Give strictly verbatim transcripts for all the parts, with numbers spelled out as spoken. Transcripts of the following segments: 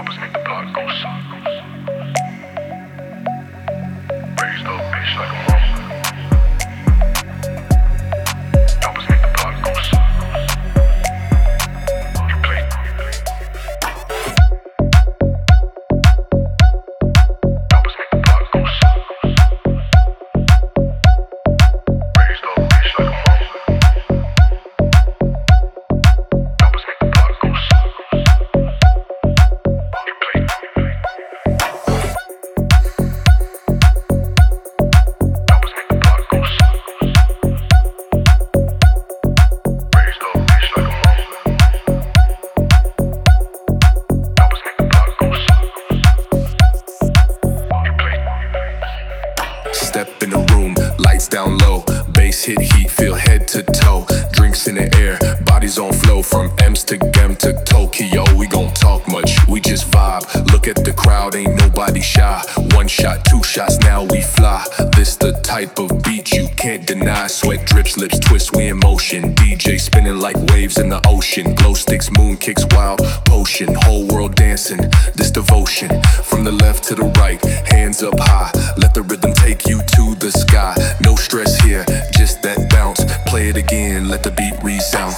Step in the room, lights down low, bass hit heat, feel head to toe. Drinks in the air, bodies on flow, from M's to Gem to Tokyo. We gon' talk much, we just vibe. Look at the crowd, ain't nobody shy. One shot, two shots, now we fly. This the type of beat you can't deny. Sweat drips, lips twist, we in motion. D J spinning like waves in the ocean. Glow sticks, moon kicks, wild potion. Whole world dancing, this devotion. From the left to the right, hands up high. Let the rhythm take you to the sky. No stress here, just that bounce. Play it again, let the beat resound.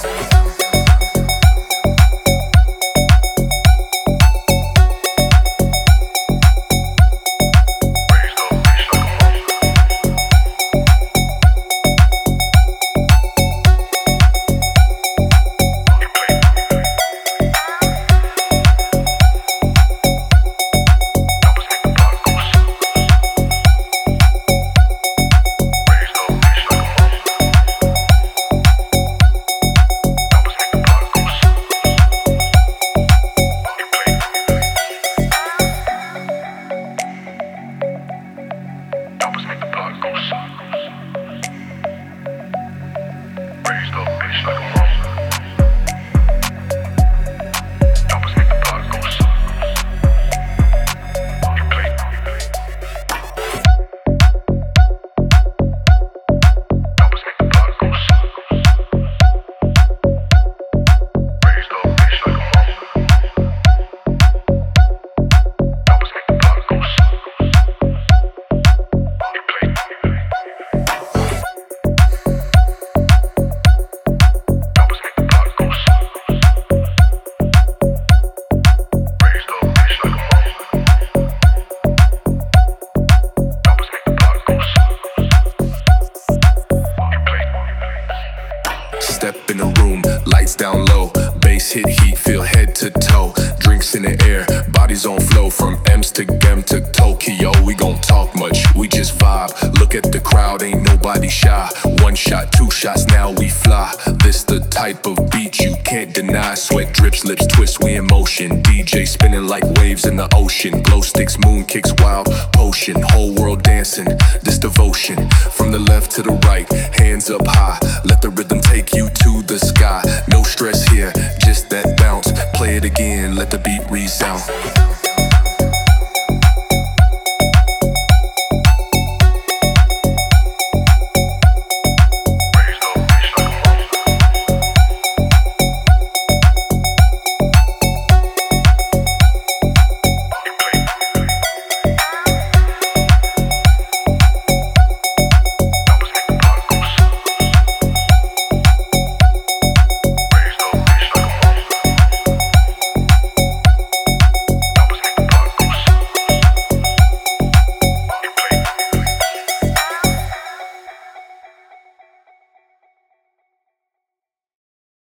Step in the room, lights down low, bass hit heat, feel head to toe. Drinks in the air, bodies on flow, from M's to Gem to Tokyo. We gon' talk much, we just vibe. Look at the crowd, ain't nobody shy. One shot, two shots, now we fly. This the type of beat you can't deny. Sweat drips, lips twist, we in motion. D J spinning like waves in the ocean. Glow sticks, moon kicks, wild potion. Whole world dancing, this devotion. From the left to the right, hands up high. Let the rhythm take you to the sky. No stress here, just that bounce. Play it again, let the beat resound.